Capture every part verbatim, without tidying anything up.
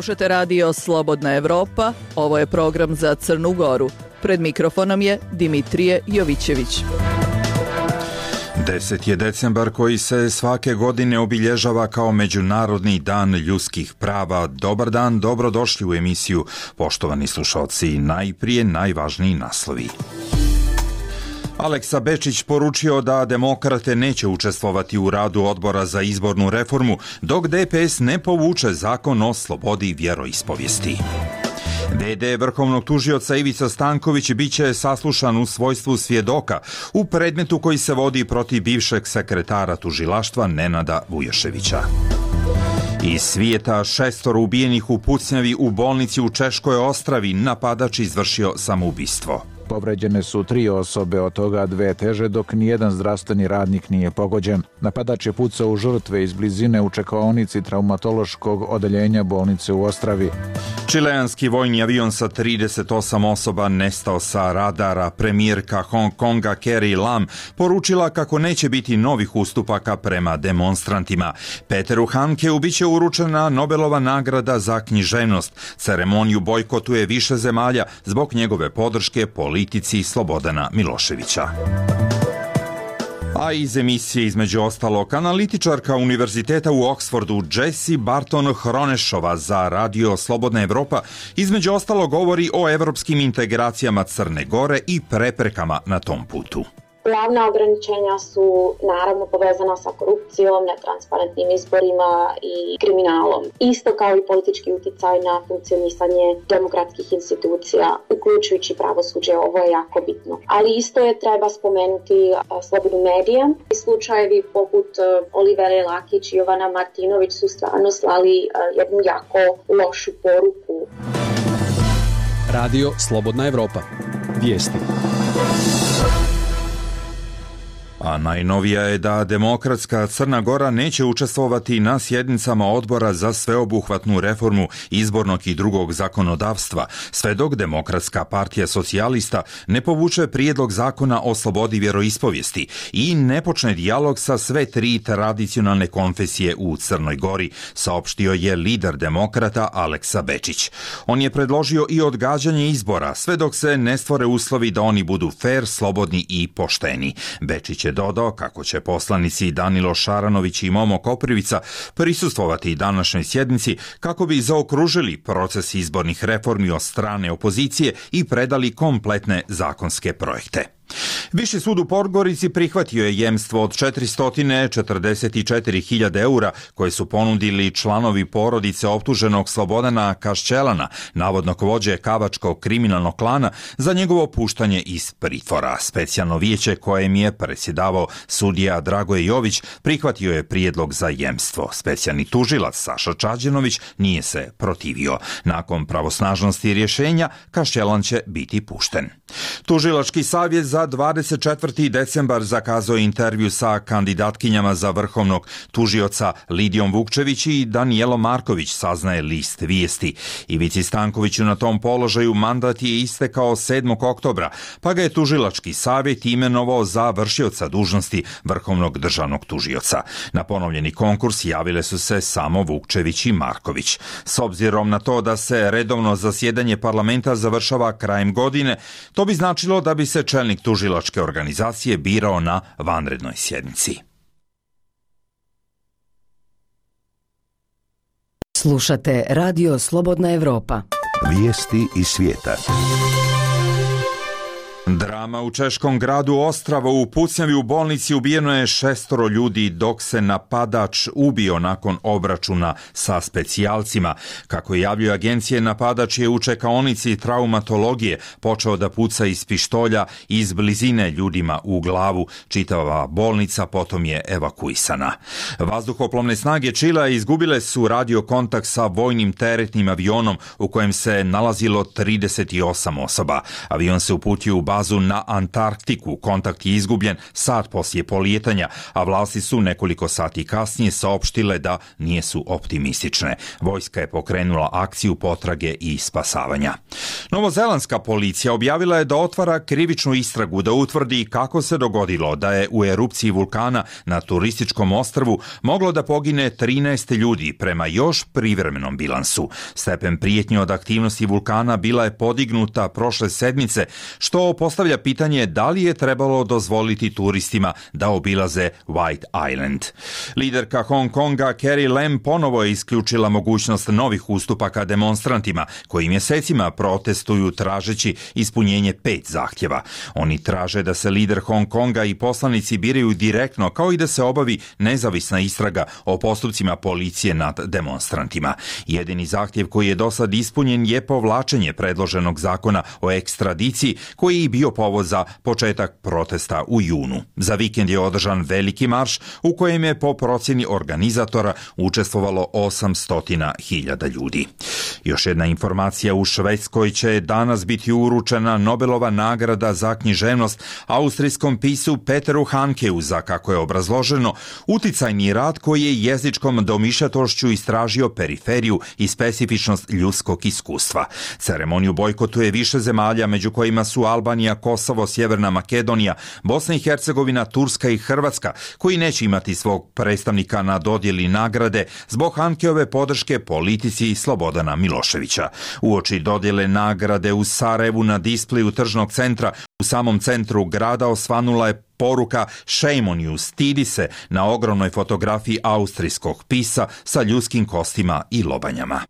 Slušate radio Slobodna Evropa, ovo je program za Crnu Goru. Pred mikrofonom je Dimitrije Jovićević. deseti je decembar koji se svake godine obilježava kao Međunarodni dan ljudskih prava. Dobar dan, dobrodošli u emisiju. Poštovani slušalci, najprije najvažniji naslovi. Aleksa Bečić poručio da demokrate neće učestvovati u radu odbora za izbornu reformu, dok D P S ne povuče zakon o slobodi vjeroispovijesti. V D vrhovnog tužioca Ivica Stanković biće saslušan u svojstvu svjedoka u predmetu koji se vodi protiv bivšeg sekretara tužilaštva Nenada Vujoševića. Iz svijeta šestoro ubijenih u pucnjavi u bolnici u Češkoj Ostravi, napadač izvršio samoubistvo. Povređene su tri osobe, od toga dve teže, dok nijedan zdravstveni radnik nije pogođen. Napadač je pucao u žrtve iz blizine u čekaonici traumatološkog odeljenja bolnice u Ostravi. Čileanski vojni avion sa trideset osam osoba nestao sa radara. Premijerka Hong Konga Carrie Lam poručila kako neće biti novih ustupaka prema demonstrantima. Peteru Handkeu biće uručena Nobelova nagrada za književnost. Ceremoniju bojkotuje više zemalja zbog njegove podrške politici Slobodana Miloševića. A iz emisije između ostalog, analitičarka Univerziteta u Oxfordu Jessie Barton Hronešova za radio Slobodna Evropa između ostalog govori o evropskim integracijama Crne Gore i preprekama na tom putu. Glavna ograničenja su naravno povezana sa korupcijom, netransparentnim izborima i kriminalom. Isto kao i politički uticaj na funkcionisanje demokratskih institucija, uključujući pravosuđe, ovo je jako bitno. Ali isto je treba spomenuti slobodu medija. Slučajevi poput Olivere Lakić i Jovana Martinović su stvarno slali jednu jako lošu poruku. Radio Slobodna Evropa. Vijesti. A najnovija je da demokratska Crna Gora neće učestvovati na sjednicama odbora za sveobuhvatnu reformu izbornog i drugog zakonodavstva, sve dok Demokratska partija socijalista ne povuče prijedlog zakona o slobodi vjeroispovijesti i ne počne dijalog sa sve tri tradicionalne konfesije u Crnoj Gori, saopštio je lider demokrata Aleksa Bečić. On je predložio i odgađanje izbora, sve dok se ne stvore uslovi da oni budu fer, slobodni i pošteni. Bečić je dodao kako će poslanici Danilo Šaranović i Momo Koprivica prisustvovati današnjoj sjednici kako bi zaokružili proces izbornih reformi od strane opozicije i predali kompletne zakonske projekte. Viši sud u Podgorici prihvatio je jemstvo od četiristo četrdeset četiri hiljade eura koje su ponudili članovi porodice optuženog Slobodana Kašćelana, navodnog vođe kavačkog kriminalnog klana, za njegovo puštanje iz pritvora. Specijalno vijeće kojem je predsjedavao sudija Dragoje Jović prihvatio je prijedlog za jemstvo. Specijalni tužilac Saša Čađenović nije se protivio. Nakon pravosnažnosti rješenja Kašćelan će biti pušten. Tužilački savjet za dvadeset četvrti decembar zakazao intervju sa kandidatkinjama za vrhovnog tužioca Lidijom Vukčević i Danijelom Marković, saznaje list Vijesti. Ivici Stankoviću na tom položaju mandat je istekao sedmog oktobra, pa ga je tužilački savjet imenovao za vršioca dužnosti vrhovnog državnog tužioca. Na ponovljeni konkurs javile su se samo Vukčević i Marković. S obzirom na to da se redovno zasjedanje parlamenta završava krajem godine, to bi značilo da bi se čelnik tužilačke organizacije birao na vanrednoj sjednici. Slušate Radio Slobodna Evropa. Vijesti iz svijeta. Drama u češkom gradu Ostravo. U pucnjavi u bolnici ubijeno je šestoro ljudi dok se napadač ubio nakon obračuna sa specijalcima. Kako javljaju agencije, napadač je u čekaonici traumatologije počeo da puca iz pištolja iz blizine ljudima u glavu. Čitava bolnica potom je evakuisana. Vazduhoplovne snage Čilea izgubile su radio kontakt sa vojnim teretnim avionom u kojem se nalazilo trideset osam osoba. Avion se uputio u bazu na Antarktiku. Kontakt je izgubljen sat poslije polijetanja, a vlasti su nekoliko sati kasnije saopštile da nisu optimistične. Vojska je pokrenula akciju potrage i spasavanja. Novozelandska policija objavila je da otvara krivičnu istragu da utvrdi kako se dogodilo da je u erupciji vulkana na turističkom ostrvu moglo da pogine trinaest ljudi prema još privremenom bilansu. Stepen prijetnje od aktivnosti vulkana bila je podignuta prošle sedmice, što postavlja pitanje da li je trebalo dozvoliti turistima da obilaze White Island. Liderka Hong Konga Carrie Lam ponovo je isključila mogućnost novih ustupaka demonstrantima koji mjesecima protestuju tražeći ispunjenje pet zahtjeva. Oni traže da se lider Hong Konga i poslanici biraju direktno, kao i da se obavi nezavisna istraga o postupcima policije nad demonstrantima. Jedini zahtjev koji je do sad ispunjen je povlačenje predloženog zakona o ekstradiciji koji je bio povod za početak protesta u junu. Za vikend je održan veliki marš u kojem je po procjeni organizatora učestvovalo osamsto hiljada ljudi. Još jedna informacija: u Švedskoj će danas biti uručena Nobelova nagrada za književnost austrijskom piscu Peteru Handkeu za, kako je obrazloženo, uticajni rad koji je jezičkom domišljatošću istražio periferiju i specifičnost ljudskog iskustva. Ceremoniju bojkotuje više zemalja, među kojima su Albanija, Kosovo, Sjeverna Makedonija, Bosna i Hercegovina, Turska i Hrvatska, koji neće imati svog predstavnika na dodjeli nagrade zbog Handkeove podrške politici Slobodana Miloševića. Uoči dodjele nagrade u Sarajevu na displeju tržnog centra u samom centru grada osvanula je poruka "Shame on you", stidi se, na ogromnoj fotografiji austrijskog pisa sa ljudskim kostima i lobanjama.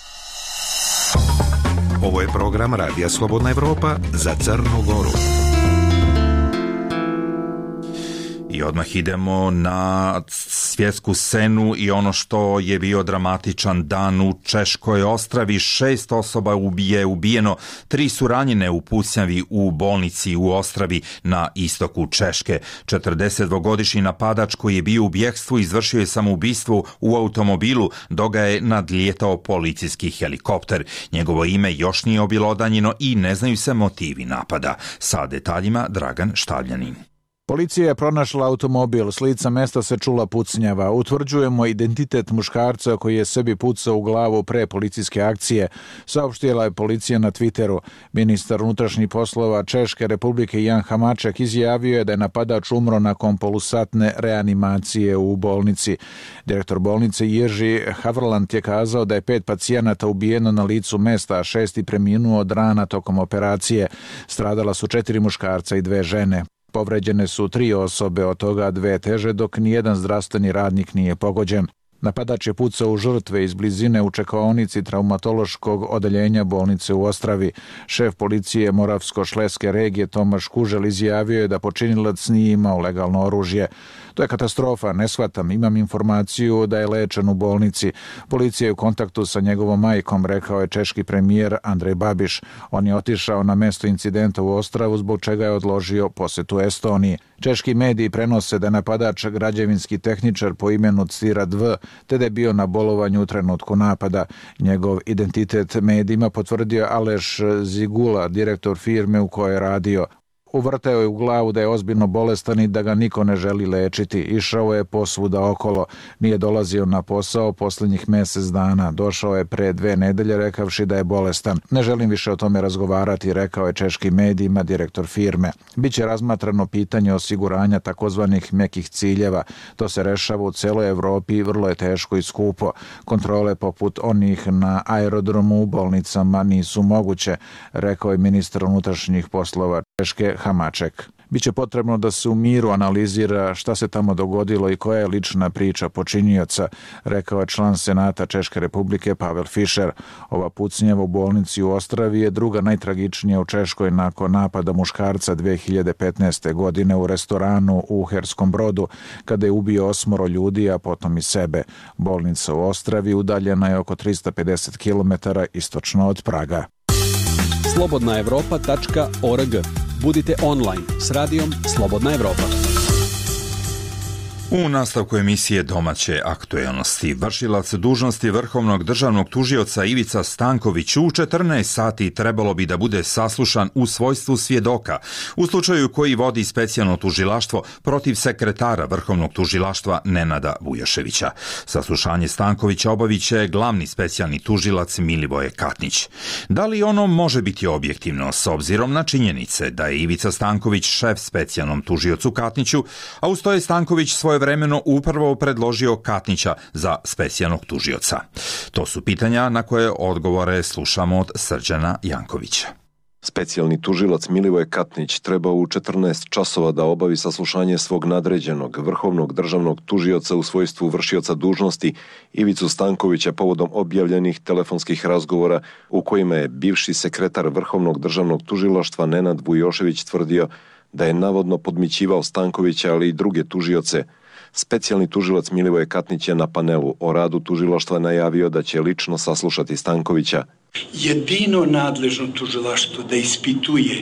Ovo je program Radija Slobodna Evropa za Crnu Goru. I odmah idemo na svjetsku scenu i ono što je bio dramatičan dan u Češkoj Ostravi. Šest osoba je ubijeno, tri su ranjene u pucnjavi u bolnici u Ostravi na istoku Češke. četrdesetdvogodišnji napadač koji je bio u bjegstvu izvršio je samoubistvo u automobilu dok ga je nadlijetao policijski helikopter. Njegovo ime još nije objelodanjeno i ne znaju se motivi napada. Sa detaljima Dragan Štavljanin. Policija je pronašla automobil, s lica mesta se čula pucnjava. Utvrđujemo identitet muškarca koji je sebi pucao u glavu pre policijske akcije, saopštila je policija na Twitteru. Ministar unutrašnjih poslova Češke Republike Jan Hamaček izjavio je da je napadač umro nakon polusatne reanimacije u bolnici. Direktor bolnice Jerzy Havrlant je kazao da je pet pacijenata ubijeno na licu mesta, a šesti preminuo od rana tokom operacije. Stradala su četiri muškarca i dve žene. Povređene su tri osobe, od toga dve teže, dok nijedan zdravstveni radnik nije pogođen. Napadač je pucao u žrtve iz blizine u čekaonici traumatološkog odeljenja bolnice u Ostravi. Šef policije Moravsko-Šleske regije Tomaš Kužel izjavio je da počinilac nije imao legalno oružje. To je katastrofa, ne shvatam, imam informaciju da je lečen u bolnici. Policija je u kontaktu sa njegovom majkom, rekao je češki premijer Andrej Babiš. On je otišao na mesto incidenta u Ostravu, zbog čega je odložio posetu Estoniji. Češki mediji prenose da je napadač građevinski tehničar po imenu Cirad V, te da je bio na bolovanju u trenutku napada. Njegov identitet medijima potvrdio Aleš Zigula, direktor firme u kojoj je radio. Uvrteo je u glavu da je ozbiljno bolestan i da ga niko ne želi lečiti. Išao je posvuda okolo. Nije dolazio na posao posljednjih mjesec dana. Došao je pre dve nedelje rekavši da je bolestan. Ne želim više o tome razgovarati, rekao je češkim medijima direktor firme. Biće razmatrano pitanje osiguranja takozvanih mekih ciljeva. To se rešava u celoj Evropi i vrlo je teško i skupo. Kontrole poput onih na aerodromu u bolnicama nisu moguće, rekao je ministar unutrašnjih poslova Češke Hamaček. Biće potrebno da se u miru analizira šta se tamo dogodilo i koja je lična priča počinioca, rekao je član Senata Češke Republike Pavel Fischer. Ova pucnjava u bolnici u Ostravi je druga najtragičnija u Češkoj nakon napada muškarca dve hiljade petnaeste. godine u restoranu u Uherskom Brodu, kada je ubio osmoro ljudi, a potom i sebe. Bolnica u Ostravi udaljena je oko tristo pedeset kilometara istočno od Praga. slobodna evropa tačka org. Budite online s radijom Slobodna Evropa. U nastavku emisije Domaće aktuelnosti, vršilac dužnosti vrhovnog državnog tužioca Ivica Stanković u četrnaest sati trebalo bi da bude saslušan u svojstvu svjedoka u slučaju koji vodi specijalno tužilaštvo protiv sekretara vrhovnog tužilaštva Nenada Vujoševića. Saslušanje Stankovića obaviće glavni specijalni tužilac Milivoje Katnić. Da li ono može biti objektivno s obzirom na činjenice da je Ivica Stanković šef specijalnom tužiocu Katniću, a uz to je Stanković svoje vremeno upravo predložio Katnića za specijalnog tužioca? To su pitanja na koje odgovore slušamo od Srđana Jankovića. Specijalni tužilac Milivoje Katnić treba u četrnaest časova da obavi saslušanje svog nadređenog vrhovnog državnog tužioca u svojstvu vršioca dužnosti Ivicu Stankovića povodom objavljenih telefonskih razgovora u kojima je bivši sekretar vrhovnog državnog tužilaštva Nenad Vujošević tvrdio da je navodno podmićivao Stankovića, ali i druge tužioce. Specijalni tužilac Milivoje Katnić je na panelu o radu tužilaštva najavio da će lično saslušati Stankovića. Jedino nadležno tužilaštvo da ispituje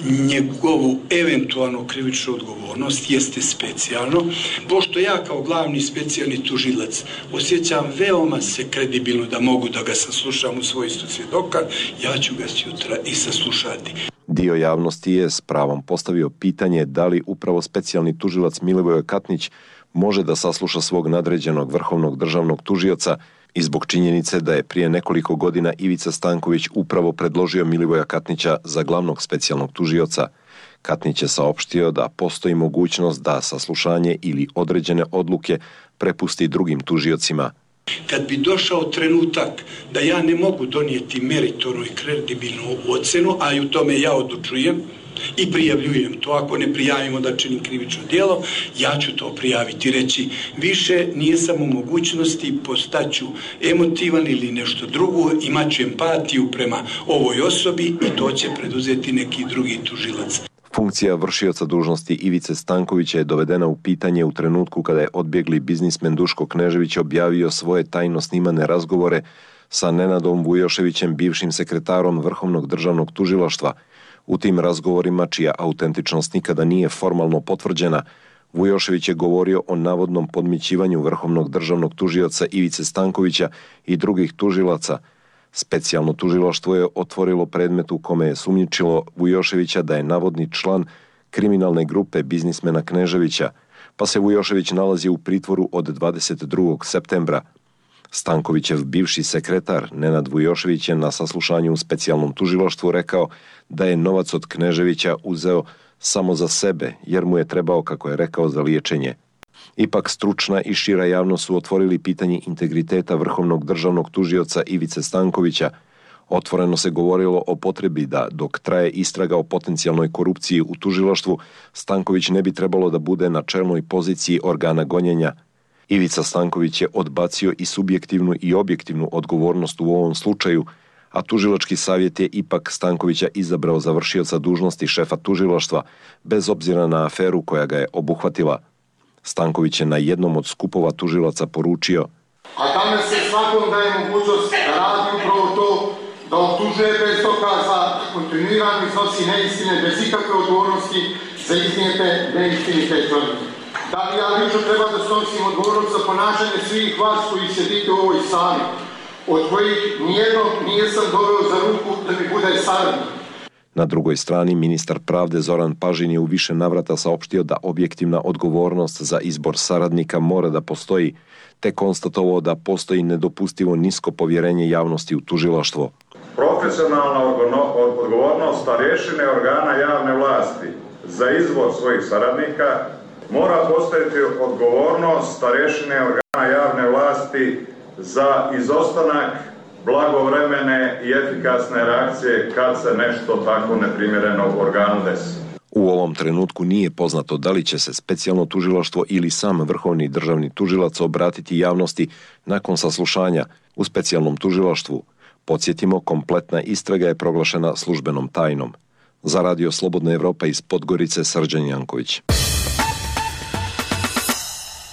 njegovu eventualnu krivičnu odgovornost jeste specijalno. Pošto ja kao glavni specijalni tužilac osjećam veoma se kredibilno da mogu da ga saslušam u svojstvu svjedoka, ja ću ga sutra i saslušati. Dio javnosti je s pravom postavio pitanje da li upravo specijalni tužilac Milivoje Katnić može da sasluša svog nadređenog vrhovnog državnog tužioca i zbog činjenice da je prije nekoliko godina Ivica Stanković upravo predložio Milivoja Katnića za glavnog specijalnog tužioca. Katnić je saopštio da postoji mogućnost da saslušanje ili određene odluke prepusti drugim tužiocima. Kad bi došao trenutak da ja ne mogu donijeti meritornu i kredibilnu ocenu, a i u tome ja odlučujem i prijavljujem to, ako ne prijavimo da činim krivično djelo, ja ću to prijaviti i reći više nije samo mogućnosti, postaću emotivan ili nešto drugo, imat ću empatiju prema ovoj osobi i to će preduzeti neki drugi tužilac. Funkcija vršioca dužnosti Ivice Stankovića je dovedena u pitanje u trenutku kada je odbjegli biznismen Duško Knežević objavio svoje tajno snimane razgovore sa Nenadom Vujoševićem, bivšim sekretarom Vrhovnog državnog tužilaštva. U tim razgovorima, čija autentičnost nikada nije formalno potvrđena, Vujošević je govorio o navodnom podmićivanju Vrhovnog državnog tužioca Ivice Stankovića i drugih tužilaca. Specijalno tužilaštvo je otvorilo predmet u kome je sumnjičilo Vujoševića da je navodni član kriminalne grupe biznismena Kneževića, pa se Vujošević nalazi u pritvoru od dvadeset drugog septembra. Stankovićev bivši sekretar Nenad Vujošević je na saslušanju u specijalnom tužilaštvu rekao da je novac od Kneževića uzeo samo za sebe, jer mu je trebao, kako je rekao, za liječenje. Ipak stručna i šira javnost su otvorili pitanje integriteta vrhovnog državnog tužioca Ivice Stankovića. Otvoreno se govorilo o potrebi da, dok traje istraga o potencijalnoj korupciji u tužilaštvu, Stanković ne bi trebalo da bude na čelnoj poziciji organa gonjenja. Ivica Stanković je odbacio i subjektivnu i objektivnu odgovornost u ovom slučaju, a tužilački savjet je ipak Stankovića izabrao za vršioca dužnosti šefa tužilaštva, bez obzira na aferu koja ga je obuhvatila. Stanković je na jednom od skupova tužilaca poručio: a tamo se svakom daje mogućnost da radi upravo to, da optužuje bez dokaza, kontinuirano iznosi neistine bez ikakve odgovornosti za iznijete neistinite tvrdnje. Da li ja lično treba da snosim odgovornost za ponašanje svih vas koji sjedite u ovoj sali, od kojih nijednog nijesam doveo za ruku da mi bude saradnik? Na drugoj strani, ministar pravde Zoran Pažin je u više navrata saopštio da objektivna odgovornost za izbor saradnika mora da postoji, te konstatovao da postoji nedopustivo nisko povjerenje javnosti u tužilaštvo. Profesionalna odgovornost starješine organa javne vlasti za izbor svojih saradnika mora postojiti odgovornost starješine organa javne vlasti za izostanak blagovremene i efikasne reakcije kad se nešto tako neprimjereno u organu desi. U ovom trenutku nije poznato da li će se specijalno tužilaštvo ili sam vrhovni državni tužilac obratiti javnosti nakon saslušanja u specijalnom tužilaštvu. Podsjetimo, kompletna istraga je proglašena službenom tajnom. Za Radio Slobodna Evropa iz Podgorice, Srđan Janković.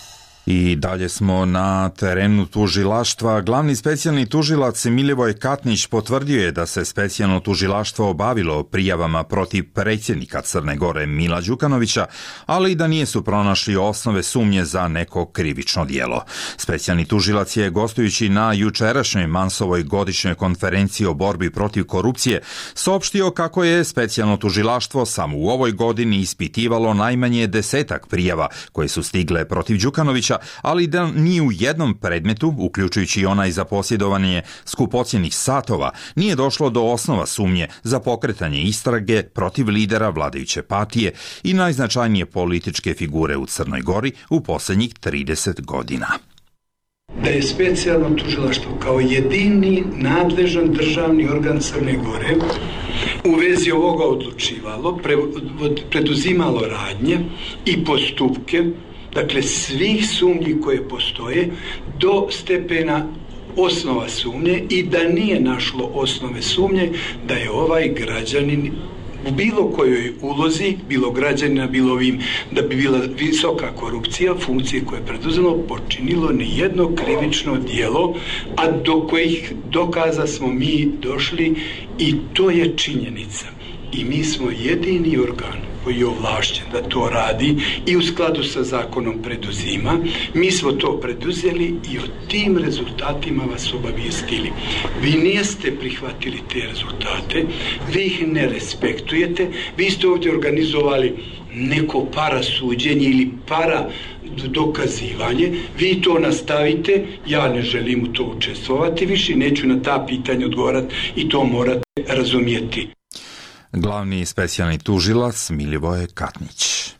I dalje smo na terenu tužilaštva. Glavni specijalni tužilac Milivoj Katnić potvrdio je da se specijalno tužilaštvo obavilo prijavama protiv predsjednika Crne Gore Mila Đukanovića, ali i da nisu pronašli osnove sumnje za neko krivično djelo. Specijalni tužilac je, gostujući na jučerašnjoj Mansovoj godišnjoj konferenciji o borbi protiv korupcije, saopštio kako je specijalno tužilaštvo samo u ovoj godini ispitivalo najmanje desetak prijava koje su stigle protiv Đukanovića, ali da ni u jednom predmetu, uključujući onaj za posjedovanje skupocjenih satova, nije došlo do osnova sumnje za pokretanje istrage protiv lidera vladajuće partije i najznačajnije političke figure u Crnoj Gori u posljednjih trideset godina. Da je specijalno tužilaštvo kao jedini nadležan državni organ Crne Gore u vezi ovoga odlučivalo, preduzimalo radnje i postupke, dakle svih sumnji koje postoje do stepena osnova sumnje i da nije našlo osnove sumnje da je ovaj građanin u bilo kojoj ulozi, bilo građanina, bilo ovim, da bi bila visoka korupcija, funkcije koje je preduzelo, počinilo nijedno krivično djelo, a do kojih dokaza smo mi došli i to je činjenica. I mi smo jedini organ koji je ovlašćen da to radi i u skladu sa zakonom preduzima. Mi smo to preduzeli i o tim rezultatima vas obavijestili. Vi niste prihvatili te rezultate, vi ih ne respektujete, vi ste ovdje organizovali neko para suđenje ili para dokazivanje, vi to nastavite, ja ne želim u to učestvovati više, neću na ta pitanja odgovarati i to morate razumjeti. Glavni specijalni tužilac Milivoj Katnić.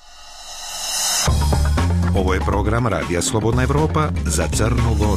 Ovo je program Radija Slobodna Evropa za Crnu Goru.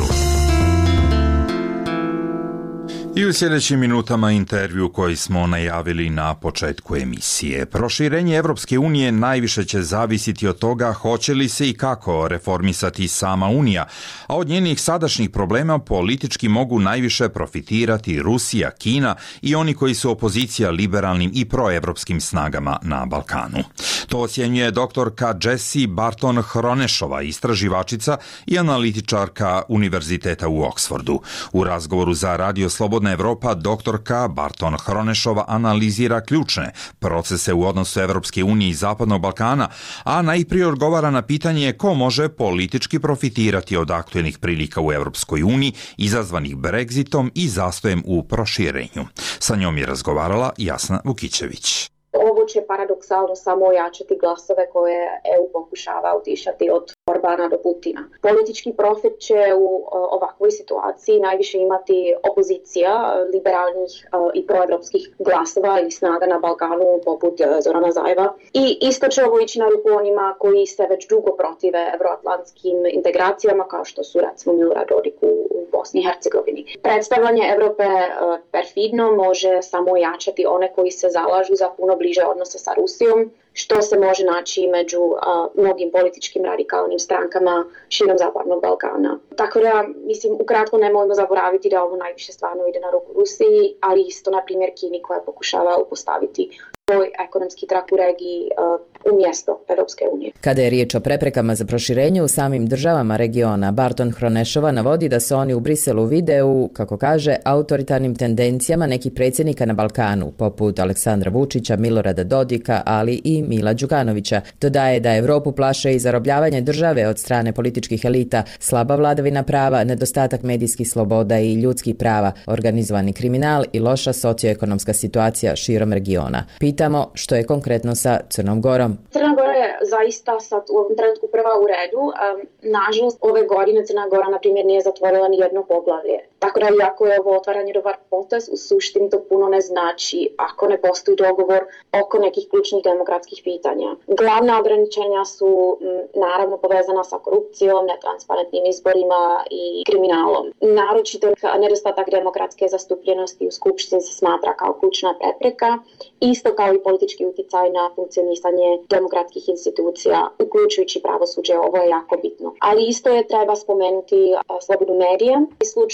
I u sljedećim minutama intervju koji smo najavili na početku emisije. Proširenje Evropske unije najviše će zavisiti od toga hoće li se i kako reformisati sama Unija, a od njenih sadašnjih problema politički mogu najviše profitirati Rusija, Kina i oni koji su opozicija liberalnim i proevropskim snagama na Balkanu. To ocjenjuje doktorka Jessie Barton Hronešova, istraživačica i analitičarka Univerziteta u Oksfordu. U razgovoru za Radio Slobodna Evropa doktorka Barton Hronešova analizira ključne procese u odnosu Evropske unije i Zapadnog Balkana, a najprije odgovara na pitanje ko može politički profitirati od aktuelnih prilika u Evropskoj uniji izazvanih Brexitom i zastojem u proširenju. Sa njom je razgovarala Jasna Vukićević. Ovo će paradoksalno samo ojačati glasove koje E U pokušava utišati od Orbana do Putina. Politički profit će u ovakvoj situaciji najviše imati opozicija liberalnih i proevropskih glasova i snaga na Balkanu poput Zorana Zajeva. I isto će ovo ići na ruku onima koji se već dugo protive evroatlantskim integracijama kao što su recimo Milorad Dodik u Bosni i Hercegovini. Predstavljanje Evrope perfidno može samo ojačati one koji se zalažu za puno bliže odnose sa Rusijom, što se može naći među a, mnogim političkim radikalnim strankama širom Zapadnog Balkana. Tako da, mislim, ukratko nemojmo zaboraviti da ovo najviše stvarno ide na ruku Rusiji, ali isto, na primjer, Kini koja pokušava upostaviti svoj ekonomski trak u regiji uh, umjesto Evropske unije. Kada je riječ o preprekama za proširenje u samim državama regiona, Barton Hronešova navodi da se oni u Briselu vide u, kako kaže, autoritarnim tendencijama nekih predsjednika na Balkanu, poput Aleksandra Vučića, Milorada Dodika, ali i Mila Đukanovića. Dodaje da Evropu plaše i zarobljavanje države od strane političkih elita, slaba vladavina prava, nedostatak medijskih sloboda i ljudskih prava, organizovani kriminal i loša socioekonomska situacija širom regiona. Pitamo što je konkretno sa Crnom Gorom. Crna Gora je zaista sad u ovom trenutku prva u redu. Um, nažalost, ove godine Crna Gora, na primjer, nije zatvorila ni jedno poglavlje. Tako da, iako je ovo otvaranje dobar potez, u suštini to puno ne znači ako ne postoji dogovor oko nekih ključnih demokratskih pitanja. Glavna ograničenja su m, naravno povezana sa korupcijom, netransparentnim izborima i kriminalom. Naročito nedostatak demokratske zastupljenosti u Skupštini se smatra kao ključna prepreka, isto kao i politički utjecaj na funkcionisanje demokratskih institucija, uključujući pravosuđe. Ovo je jako bitno. Ali isto je treba spomenuti a, slobodu medija. Slučajevi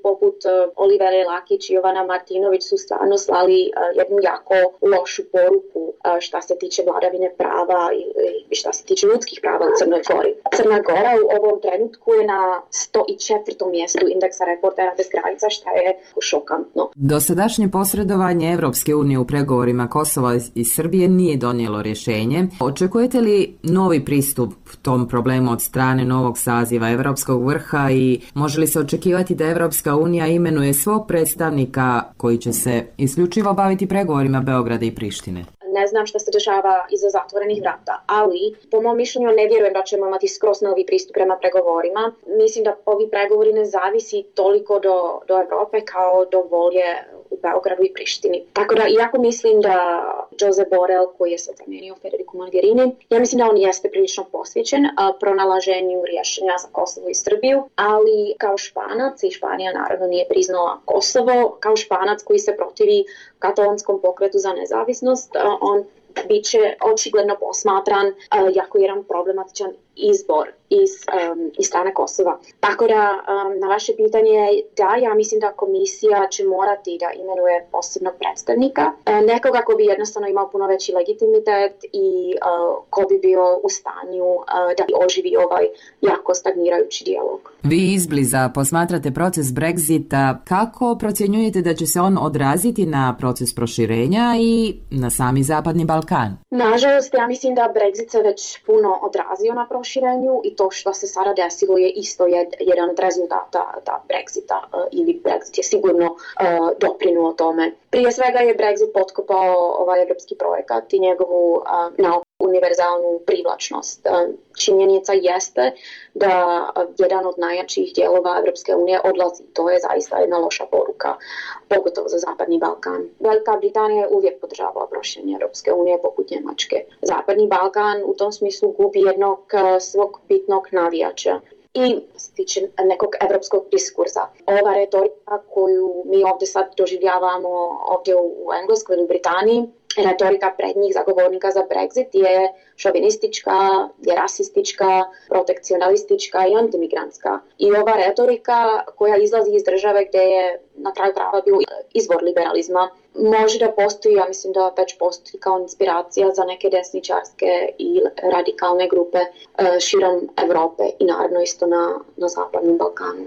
poput Olivere Lakić i Jovana Martinović su stvarno slali jednu jako lošu poruku šta se tiče vladavine prava i šta se tiče ljudskih prava u Crnoj Gori. Crna Gora u ovom trenutku je na sto četvrtom mjestu indeksa Reportera bez granica, što je šokantno. Dosadašnje posredovanje Evropske unije u pregovorima Kosova i Srbije nije donijelo rješenje. Očekujete li novi pristup tom problemu od strane novog saziva Evropskog vrha i može li se očekivati da Evropska unija imenuje svog predstavnika koji će se isključivo baviti pregovorima Beograda i Prištine? Ne znam šta se dešava iza zatvorenih vrata, ali po mom mišljenju ne vjerujem da ćemo imati skroz novi pristup prema pregovorima. Mislim da ovi pregovori ne zavisi toliko do, do Evrope kao do volje u Beogradu i Prištini. Tako da, iako mislim da Josep Borrell, koji je sad zamijenio Federicu Mogherini, ja mislim da on jeste prilično posvećen a, pronalaženju rješenja za Kosovo i Srbiju, ali kao Španac, i Španija naravno nije priznala Kosovo, kao Španac koji se protivi katalonskom pokretu za nezavisnost, a, on bit će očigledno posmatran uh, jako jedan problematičan izbor iz, um, iz strane Kosova. Tako da um, na vaše pitanje, da, ja mislim da komisija će morati da imenuje posebnog predstavnika, uh, nekoga ko bi jednostavno imao puno veći legitimitet i uh, ko bi bio u stanju uh, da oživi ovaj jako stagnirajući dijalog. Vi izbliza posmatrate proces Brexita. Kako procjenjujete da će se on odraziti na proces proširenja i na sami Zapadni Balkan? Nažalost, ja mislim da Brexit se već puno odrazio na proširenju i to što se sada desilo je isto jed, jedan od rezultata da Brexita uh, ili Brexit je sigurno uh, doprinuo tome. Prije svega je Brexit potkopao ovaj evropski projekat i njegovu uh, nauku univerzalnu privlačnost. Činjenica jeste da jedan od najjačih dijelova Evropske unije odlazi. To je zaista jedna loša poruka, pogotovo za Zapadni Balkan. Velika Britanija je uvijek podržavala proširenje Evropske unije poput Njemačke. Zapadni Balkan u tom smislu gubi jednog svog bitnog navijača. I se tiče nekog evropskog diskursa. Ova retorika koju mi ovdje sad doživljavamo ovdje u Engleskoj ili u Britaniji, retorika prednjih zagovornika za Brexit je šovinistička, je rasistička, protekcionalistička i antimigrantska. I ova retorika koja izlazi iz države gdje je na kraju krajeva bio izvor liberalizma, može da postoji, ja mislim da već postoji kao inspiracija za neke desničarske i radikalne grupe širom Evrope i naravno isto na, na Zapadnom Balkanu.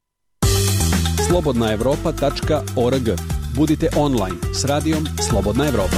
slobodna evropa tačka org. Budite online s radijom Slobodna Evropa.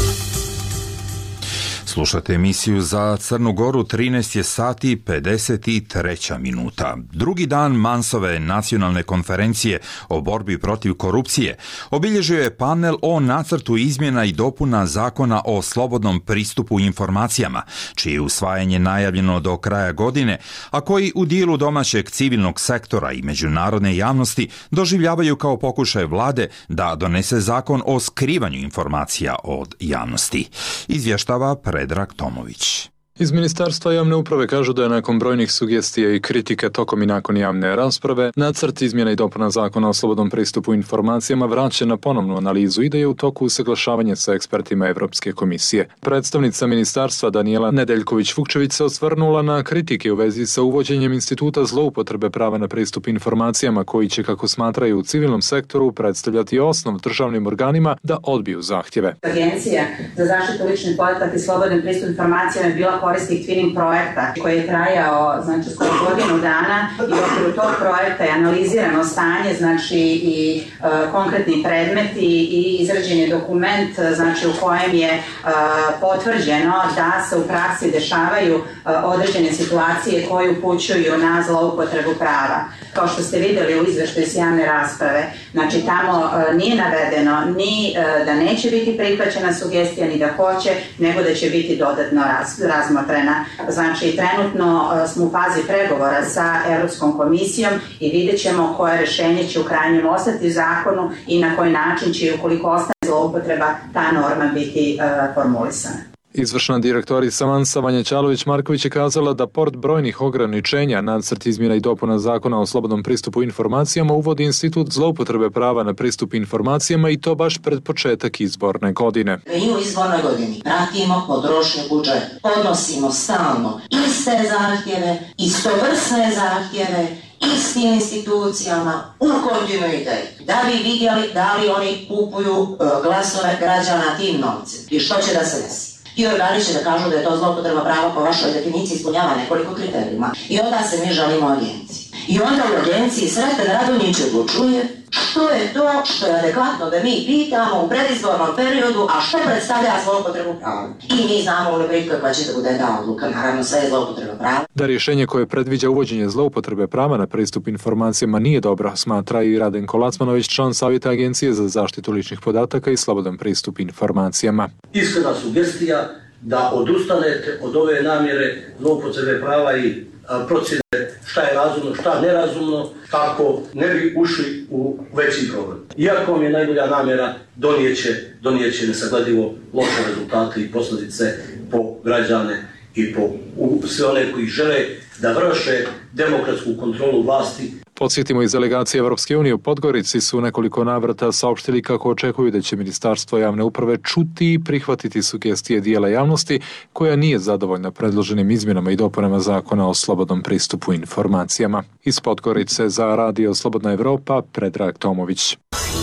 Slušate emisiju za Crnu Goru, trinaest je sati pedeset treća minuta. Drugi dan Mansove nacionalne konferencije o borbi protiv korupcije obilježio je panel o nacrtu izmjena i dopuna zakona o slobodnom pristupu informacijama, čije je usvajanje najavljeno do kraja godine, a koji u dijelu domaćeg civilnog sektora i međunarodne javnosti doživljavaju kao pokušaj vlade da donese zakon o skrivanju informacija od javnosti. Izvještava Predrag Tomović. Iz Ministarstva javne uprave kažu da je nakon brojnih sugestija i kritike tokom i nakon javne rasprave nacrt izmjena i dopuna zakona o slobodnom pristupu informacijama vraćen na ponovnu analizu i da je u toku usaglašavanje sa ekspertima Evropske komisije. Predstavnica ministarstva Danijela Nedeljković-Vukčević se osvrnula na kritike u vezi sa uvođenjem instituta zloupotrebe prava na pristup informacijama koji će, kako smatraju u civilnom sektoru, predstavljati osnov državnim organima da odbiju zahtjeve. Agencija za zaštitu ličnih podataka i slobodan pristup informacijama je bila korisnik twinning projekta koji je trajao znači skoro godinu dana i u okviru tog projekta je analizirano stanje, znači i e, konkretni predmeti i izrađen je dokument znači u kojem je e, potvrđeno da se u praksi dešavaju e, određene situacije koje upućuju na zloupotrebu prava. Kao što ste vidjeli u izvještaju s javne rasprave, znači tamo e, nije navedeno ni e, da neće biti prihvaćena sugestija, ni da hoće, nego da će biti dodatno raz, razmotrena. Znači, trenutno uh, smo u fazi pregovora sa Europskom komisijom i vidjet ćemo koje rješenje će u krajnjem ostati u zakonu i na koji način će, ukoliko ostane zloupotreba, ta norma biti uh, formulisana. Izvršna direktorica Mansa Vanja Ćalović-Marković je kazala da pored brojnih ograničenja nacrt izmjena i dopuna zakona o slobodnom pristupu informacijama uvodi institut zloupotrebe prava na pristup informacijama i to baš pred početak izborne godine. Mi u izbornoj godini pratimo potrošnju budžeta, podnosimo stalno iste zahtjeve, istovrsne zahtjeve istim institucijama u kontinuitetu, da bi vidjeli da li oni kupuju glasove građana tim novcem i što će da se desi. Ti organi će da kažu da je to zloupotreba prava po vašoj definiciji ispunjava nekoliko kriterijuma. I onda se mi žalimo agenciji. I onda u agenciji Sreten Radonjić odlučuje što je to što je adekvatno da mi pitamo u predizbornom periodu, a što predstavlja zloupotrebu prava. I mi znamo unaprijed kakva će da bude ta odluka, naravno sve je zloupotreba prava. Da rješenje koje predviđa uvođenje zloupotrebe prava na pristup informacijama nije dobro, smatra i Radenko Lacmanović, član Savjeta Agencije za zaštitu ličnih podataka i slobodan pristup informacijama. Iskrena sugestija da odustanete od ove namjere zloupotrebe prava i procjene šta je razumno, šta nerazumno, kako ne bi ušli u veći problem. Iako vam je najbolja namjera, donijeće, donijeće nesagledivo loše rezultate i posljedice po građane i po u, sve one koji žele da vrše demokratsku kontrolu vlasti. Podsjetimo, iz delegacije Evropske unije u Podgorici su nekoliko navrata saopštili kako očekuju da će Ministarstvo javne uprave čuti i prihvatiti sugestije dijela javnosti koja nije zadovoljna predloženim izmjenama i dopunama zakona o slobodnom pristupu informacijama. Iz Podgorice za Radio Slobodna Evropa, Predrag Tomović.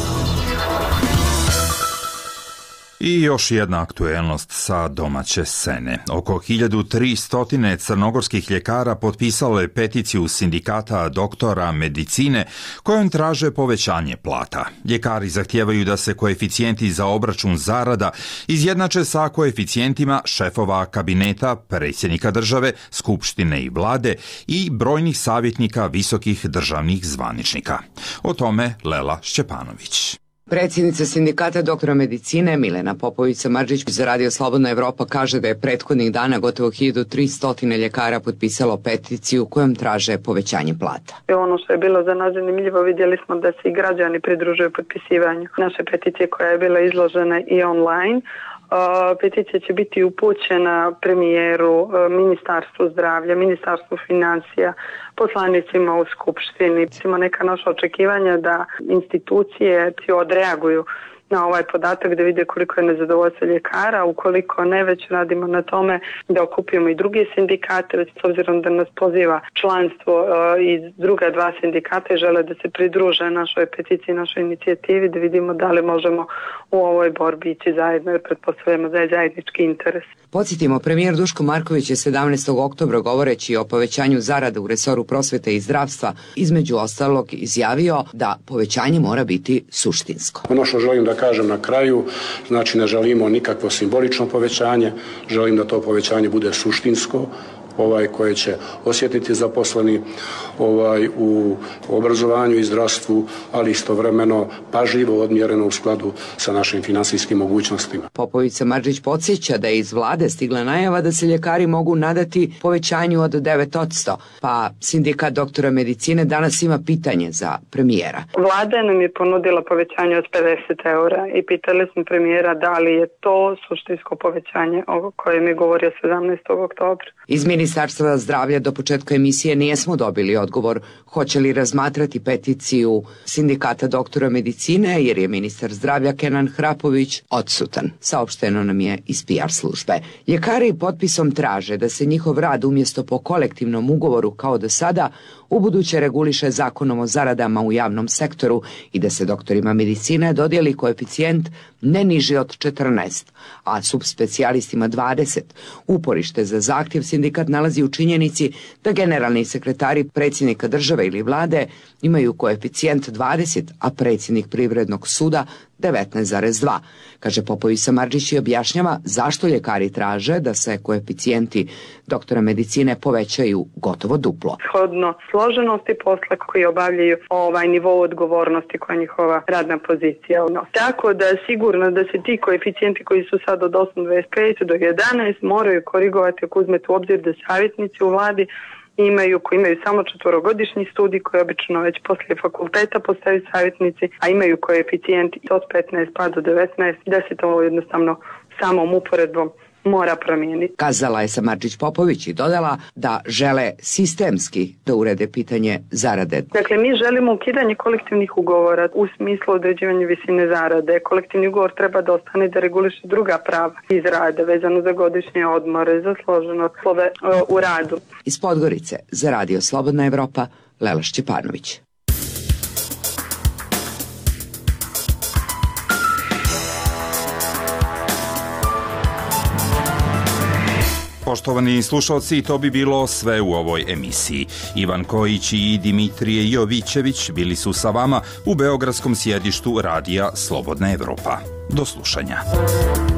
I još jedna aktuelnost sa domaće scene. Oko hiljadu tristo crnogorskih ljekara potpisalo je peticiju sindikata doktora medicine kojom traže povećanje plata. Ljekari zahtijevaju da se koeficijenti za obračun zarada izjednače sa koeficijentima šefova kabineta, predsjednika države, skupštine i vlade i brojnih savjetnika visokih državnih zvaničnika. O tome Lela Šćepanović. Predsjednica sindikata doktora medicine Milena Popović-Samardžić za Radio Slobodna Evropa kaže da je prethodnih dana gotovo hiljadu tristo ljekara potpisalo peticiju kojom traže povećanje plata. Ono što je bilo za nas zanimljivo, vidjeli smo da se i građani pridružuju potpisivanju naše peticije koja je bila izložena i online. Peticija će biti upućena premijeru, ministarstvu zdravlja, ministarstvu financija, poslanicima u skupštini. Ima neka naša očekivanja da institucije odreaguju na ovaj podatak, da vide koliko je nezadovoljstvo ljekara. Ukoliko ne, već radimo na tome da okupimo i druge sindikate, već s obzirom da nas poziva članstvo iz druga dva sindikata i žele da se pridruže našoj peticiji, našoj inicijativi, da vidimo da li možemo u ovoj borbi ići zajedno, jer pretpostavljamo da je zajednički interes. Podsjetimo, premijer Duško Marković je sedamnaestog oktobra govoreći o povećanju zarada u resoru prosvete i zdravstva između ostalog izjavio da povećanje mora biti suštinsko. Ono što želim da kažem na kraju, znači ne želimo nikakvo simbolično povećanje, želim da to povećanje bude suštinsko, ovaj koje će osjetiti zaposleni ovaj u obrazovanju i zdravstvu, ali istovremeno pažljivo odmjereno u skladu sa našim finansijskim mogućnostima. Popović-Samardžić podsjeća da je iz vlade stigla najava da se ljekari mogu nadati povećanju od devet posto, pa sindikat doktora medicine danas ima pitanje za premijera. Vlada nam je ponudila povećanje od pedeset eura i pitali smo premijera da li je to suštinsko povećanje o kojem je govorio sedamnaestog oktobra. Iz Ministarstva zdravlja do početka emisije nismo dobili odgovor hoće li razmatrati peticiju sindikata doktora medicine jer je ministar zdravlja Kenan Hrapović odsutan. Saopšteno nam je iz P R službe. Ljekari potpisom traže da se njihov rad umjesto po kolektivnom ugovoru kao do sada ubuduće reguliše zakonom o zaradama u javnom sektoru i da se doktorima medicine dodijeli koeficijent ne niži od četrnaest, a subspecijalistima dvadeset. Uporište za zahtjev sindikat nalazi u činjenici da generalni sekretari predsjednika države ili vlade imaju koeficijent dvadeset, a predsjednik privrednog suda devetnaest zarez dva. Kaže Popović-Samardžić i objašnjava zašto ljekari traže da se koeficijenti doktora medicine povećaju gotovo duplo. Shodno složenosti posla koji obavljaju ovaj nivo odgovornosti koja je njihova radna pozicija. No, tako da je sigurno da se ti koeficijenti koji su sad od osam zarez dvadeset pet do jedanaest moraju korigovati ako uzmete u obzir da savjetnici u vladi imaju, koji imaju samo četvorogodišnji studij koji obično već poslije fakulteta postaju savjetnici, a imaju koeficijent od petnaest pa do devetnaest, da se to jednostavno samom uporedbom mora promijeniti. Kazala je Samardžić Popović i dodala da žele sistemski da urede pitanje zarade. Dakle, mi želimo ukidanje kolektivnih ugovora u smislu određivanja visine zarade. Kolektivni ugovor treba da ostane da reguliše druga prava iz rada vezano za godišnje odmore, za složenost slove u radu. Iz Podgorice za Radio Slobodna Evropa, Lela Šćepanović. Poštovani slušalci, to bi bilo sve u ovoj emisiji. Ivan Kojić i Dimitrije Jovićević bili su sa vama u beogradskom sjedištu radija Slobodna Evropa. Do slušanja.